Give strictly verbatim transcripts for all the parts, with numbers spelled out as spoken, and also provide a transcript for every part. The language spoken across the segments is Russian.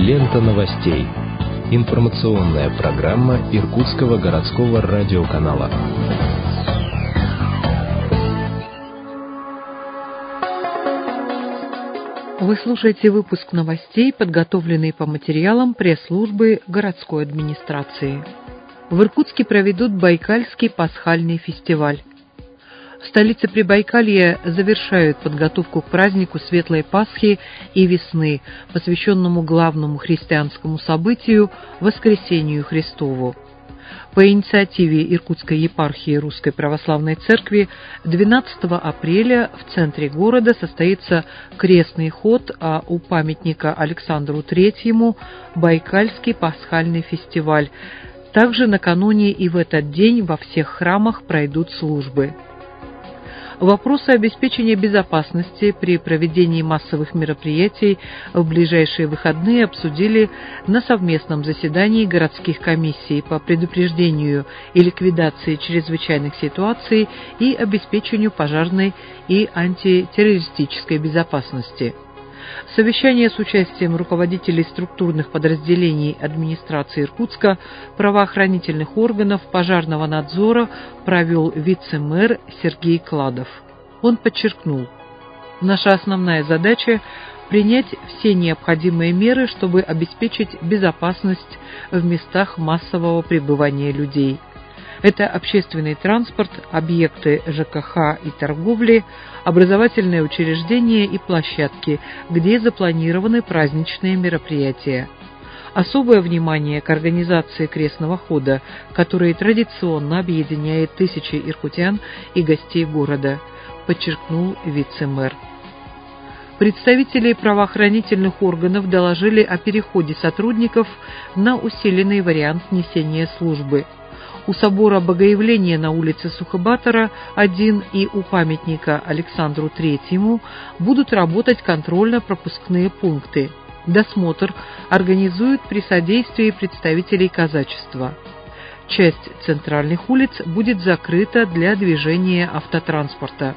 Лента новостей. Информационная программа Иркутского городского радиоканала. Вы слушаете выпуск новостей, подготовленный по материалам пресс-службы городской администрации. В Иркутске проведут Байкальский пасхальный фестиваль. В столице Прибайкалья завершают подготовку к празднику Светлой Пасхи и Весны, посвященному главному христианскому событию – Воскресению Христову. По инициативе Иркутской епархии Русской Православной Церкви двенадцатого апреля в центре города состоится крестный ход, а у памятника Александру Третьему – Байкальский пасхальный фестиваль. Также накануне и в этот день во всех храмах пройдут службы. Вопросы обеспечения безопасности при проведении массовых мероприятий в ближайшие выходные обсудили на совместном заседании городских комиссий по предупреждению и ликвидации чрезвычайных ситуаций и обеспечению пожарной и антитеррористической безопасности. Совещание с участием руководителей структурных подразделений администрации Иркутска, правоохранительных органов, пожарного надзора провел вице-мэр Сергей Кладов. Он подчеркнул, наша основная задача – принять все необходимые меры, чтобы обеспечить безопасность в местах массового пребывания людей. Это общественный транспорт, объекты ЖКХ и торговли, образовательные учреждения и площадки, где запланированы праздничные мероприятия. Особое внимание к организации крестного хода, который традиционно объединяет тысячи иркутян и гостей города, подчеркнул вице-мэр. Представители правоохранительных органов доложили о переходе сотрудников на усиленный вариант несения службы. У собора Богоявления на улице Сухобатора один и у памятника Александру Третьему будут работать контрольно-пропускные пункты. Досмотр организуют при содействии представителей казачества. Часть центральных улиц будет закрыта для движения автотранспорта.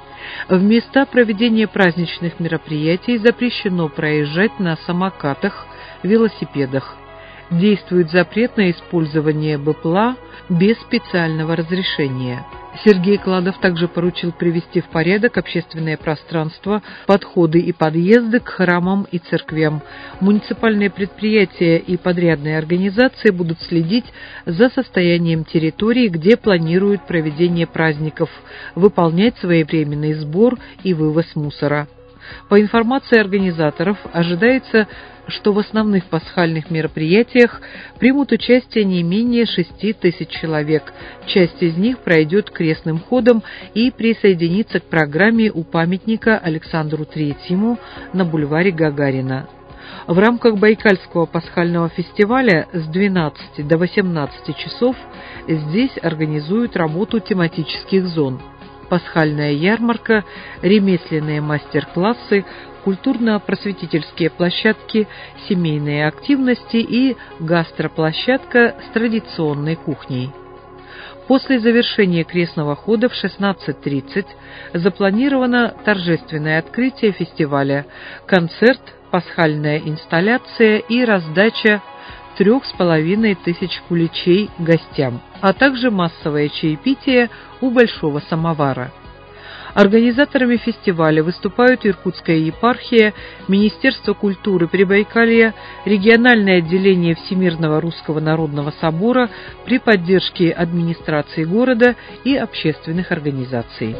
В места проведения праздничных мероприятий запрещено проезжать на самокатах, велосипедах. Действует запрет на использование БПЛА без специального разрешения. Сергей Кладов также поручил привести в порядок общественное пространство, подходы и подъезды к храмам и церквям. Муниципальные предприятия и подрядные организации будут следить за состоянием территории, где планируют проведение праздников, выполнять своевременный сбор и вывоз мусора. По информации организаторов, ожидается, что в основных пасхальных мероприятиях примут участие не менее шести тысяч человек. Часть из них пройдет крестным ходом и присоединится к программе у памятника Александру Третьему на бульваре Гагарина. В рамках Байкальского пасхального фестиваля с двенадцати до восемнадцати часов здесь организуют работу тематических зон. Пасхальная ярмарка, ремесленные мастер-классы, культурно-просветительские площадки, семейные активности и гастроплощадка с традиционной кухней. После завершения крестного хода в шестнадцать тридцать запланировано торжественное открытие фестиваля, концерт, пасхальная инсталляция и раздача трех с половиной тысяч куличей гостям, а также массовое чаепитие у Большого самовара. Организаторами фестиваля выступают Иркутская епархия, Министерство культуры Прибайкалья, региональное отделение Всемирного Русского Народного Собора при поддержке администрации города и общественных организаций.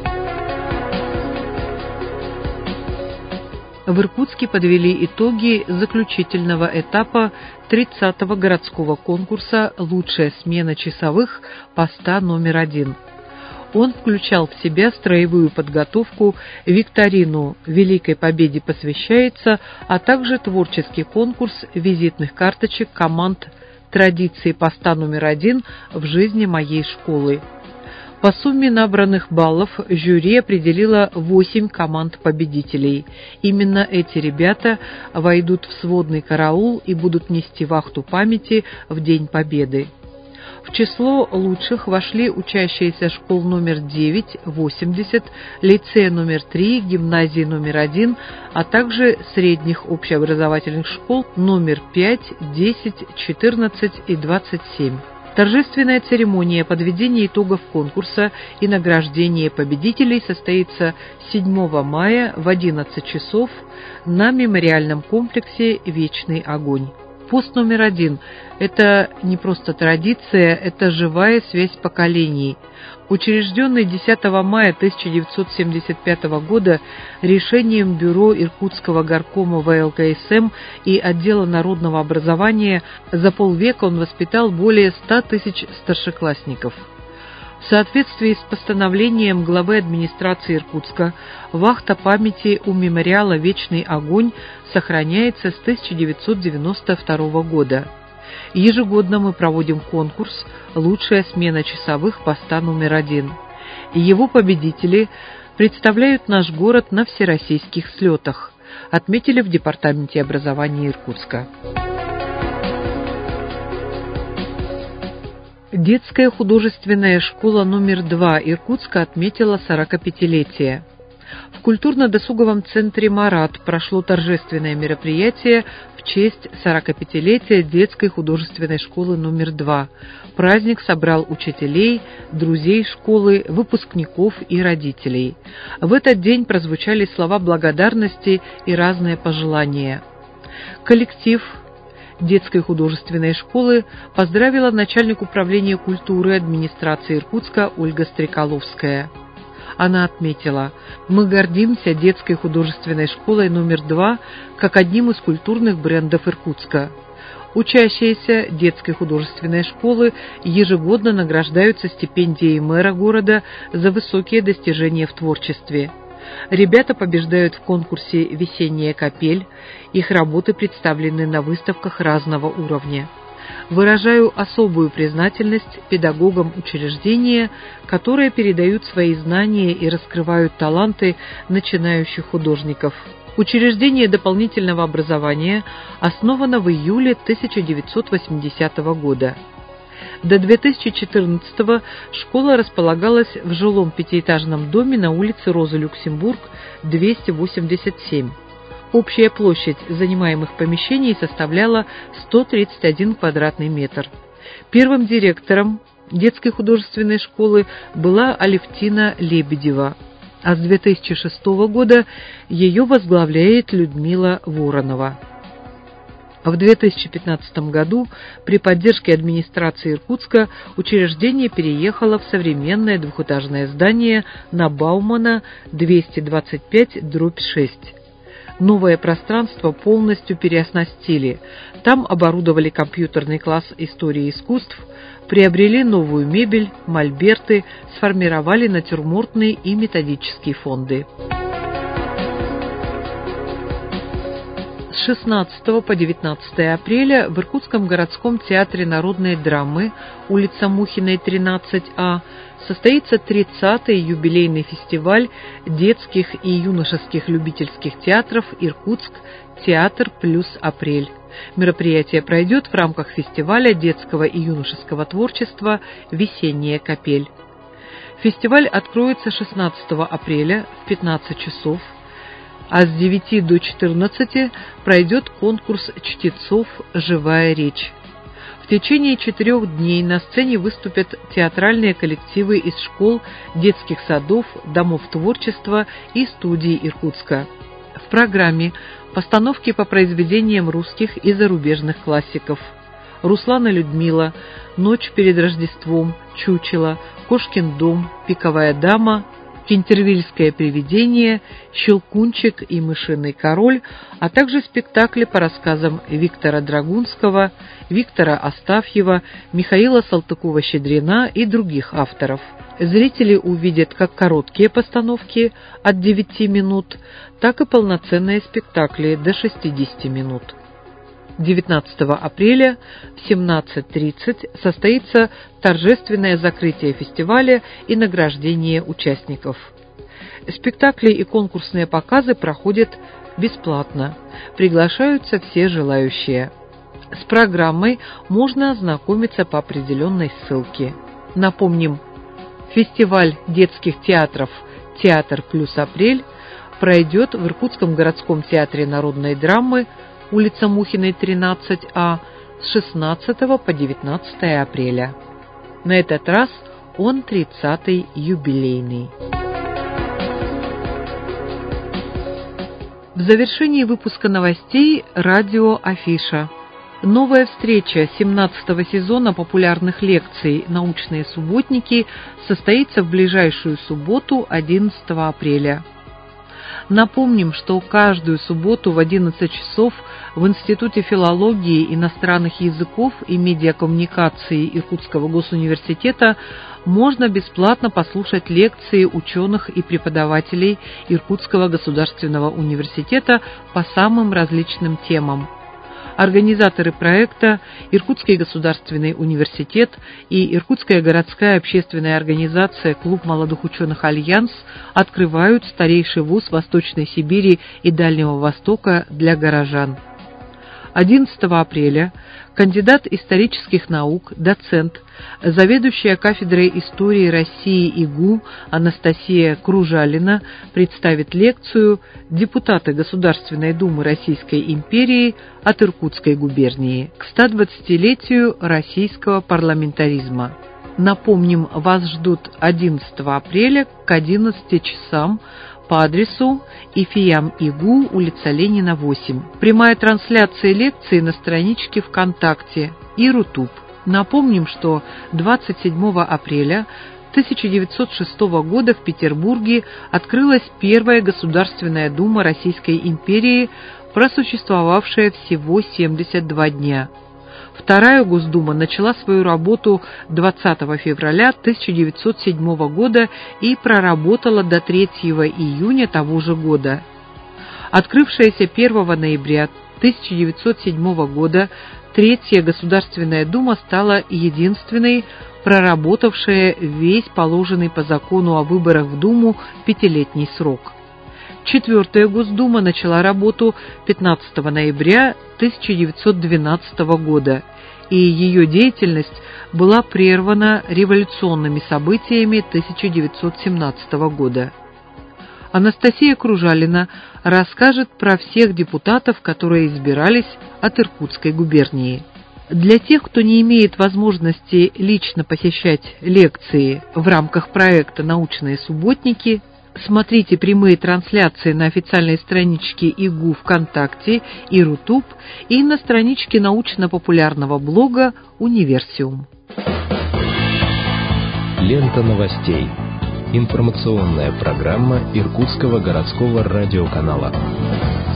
В Иркутске подвели итоги заключительного этапа тридцатого городского конкурса «Лучшая смена часовых» поста номер один. Он включал в себя строевую подготовку, викторину «Великой Победе посвящается», а также творческий конкурс визитных карточек команд «Традиции поста номер один в жизни моей школы». По сумме набранных баллов жюри определило восемь команд-победителей. Именно эти ребята войдут в сводный караул и будут нести вахту памяти в День Победы. В число лучших вошли учащиеся школ номер девять, восемьдесят, лицея номер три, гимназии номер один, а также средних общеобразовательных школ номер пять, десять, четырнадцать и двадцать семь. Торжественная церемония подведения итогов конкурса и награждения победителей состоится седьмого мая в одиннадцать часов на мемориальном комплексе «Вечный огонь». Пост номер один – это не просто традиция, это живая связь поколений. Учрежденный десятого мая тысяча девятьсот семьдесят пятого года решением Бюро Иркутского горкома вэ эл ка эс эм и Отдела народного образования за полвека он воспитал более ста тысяч старшеклассников. В соответствии с постановлением главы администрации Иркутска, вахта памяти у мемориала «Вечный огонь» сохраняется с тысяча девятьсот девяносто второго года. Ежегодно мы проводим конкурс «Лучшая смена часовых поста номер один». Его победители представляют наш город на всероссийских слетах, отметили в Департаменте образования Иркутска. Детская художественная школа номер два Иркутска отметила сорокапятилетие. В культурно-досуговом центре «Марат» прошло торжественное мероприятие в честь сорокапятилетия детской художественной школы номер два. Праздник собрал учителей, друзей школы, выпускников и родителей. В этот день прозвучали слова благодарности и разные пожелания. Коллектив детской художественной школы поздравила начальник управления культуры администрации Иркутска Ольга Стрекаловская. Она отметила: «Мы гордимся детской художественной школой номер два как одним из культурных брендов Иркутска. Учащиеся детской художественной школы ежегодно награждаются стипендией мэра города за высокие достижения в творчестве. Ребята побеждают в конкурсе «Весенняя капель», их работы представлены на выставках разного уровня. Выражаю особую признательность педагогам учреждения, которые передают свои знания и раскрывают таланты начинающих художников. Учреждение дополнительного образования основано в июле тысяча девятьсот восьмидесятого года. До две тысячи четырнадцатого школа располагалась в жилом пятиэтажном доме на улице Розы Люксембург, двести восемьдесят семь. Общая площадь занимаемых помещений составляла сто тридцать один квадратный метр. Первым директором детской художественной школы была Алевтина Лебедева, а с две тысячи шестого года ее возглавляет Людмила Воронова. В две тысячи пятнадцатом году при поддержке администрации Иркутска учреждение переехало в современное двухэтажное здание на Баумана двести двадцать пять дробь шесть. Новое пространство полностью переоснастили. Там оборудовали компьютерный класс истории искусств, приобрели новую мебель, мольберты, сформировали натюрмортные и методические фонды. С шестнадцатого по девятнадцатое апреля в Иркутском городском театре народной драмы, улица Мухиной, тринадцать А, состоится тридцатый юбилейный фестиваль детских и юношеских любительских театров «Иркутск. Театр плюс апрель». Мероприятие пройдет в рамках фестиваля детского и юношеского творчества «Весенняя капель». Фестиваль откроется шестнадцатого апреля в пятнадцать часов, а с девяти до четырнадцати пройдет конкурс чтецов «Живая речь». В течение четырех дней на сцене выступят театральные коллективы из школ, детских садов, домов творчества и студий Иркутска. В программе постановки по произведениям русских и зарубежных классиков: Руслан и Людмила, Ночь перед Рождеством, Чучело, Кошкин дом, Пиковая дама, Кентервильское привидение, Щелкунчик и Мышиный король, а также спектакли по рассказам Виктора Драгунского, Виктора Астафьева, Михаила Салтыкова-Щедрина и других авторов. Зрители увидят как короткие постановки от девяти минут, так и полноценные спектакли до шестидесяти минут. девятнадцатого апреля в семнадцать тридцать состоится торжественное закрытие фестиваля и награждение участников. Спектакли и конкурсные показы проходят бесплатно. Приглашаются все желающие. С программой можно ознакомиться по определенной ссылке. Напомним, фестиваль детских театров «Театр плюс апрель» пройдет в Иркутском городском театре народной драмы, улица Мухиной, тринадцать А, с шестнадцатого по девятнадцатое апреля. На этот раз он тридцатый юбилейный. В завершении выпуска новостей радио Афиша. Новая встреча семнадцатого сезона популярных лекций «Научные субботники» состоится в ближайшую субботу, одиннадцатого апреля. Напомним, что каждую субботу в одиннадцать часов в Институте филологии, иностранных языков и медиакоммуникации Иркутского госуниверситета можно бесплатно послушать лекции ученых и преподавателей Иркутского государственного университета по самым различным темам. Организаторы проекта Иркутский государственный университет и Иркутская городская общественная организация «Клуб молодых ученых Альянс» открывают старейший вуз Восточной Сибири и Дальнего Востока для горожан. одиннадцатого апреля кандидат исторических наук, доцент, заведующая кафедрой истории России ИГУ Анастасия Кружалина представит лекцию «Депутаты Государственной Думы Российской империи от Иркутской губернии к стодвадцатилетию российского парламентаризма». Напомним, вас ждут одиннадцатого апреля к одиннадцати часам по адресу Ифиям ИГУ, улица Ленина, восемь. Прямая трансляция лекции на страничке ВКонтакте и Рутуб. Напомним, что двадцать седьмого апреля тысяча девятьсот шестого года в Петербурге открылась первая Государственная Дума Российской империи, просуществовавшая всего семьдесят два дня. Вторая Госдума начала свою работу двадцатого февраля тысяча девятьсот седьмого года и проработала до третьего июня того же года. Открывшаяся первого ноября тысяча девятьсот седьмого года Третья Государственная Дума стала единственной, проработавшая весь положенный по закону о выборах в Думу пятилетний срок. Четвертая Госдума начала работу пятнадцатого ноября тысяча девятьсот двенадцатого года, и ее деятельность была прервана революционными событиями тысяча девятьсот семнадцатого года. Анастасия Кружалина расскажет про всех депутатов, которые избирались от Иркутской губернии. Для тех, кто не имеет возможности лично посещать лекции в рамках проекта «Научные субботники», смотрите прямые трансляции на официальной страничке ИГУ ВКонтакте и Рутуб и на страничке научно-популярного блога «Универсиум». Лента новостей. Информационная программа Иркутского городского радиоканала.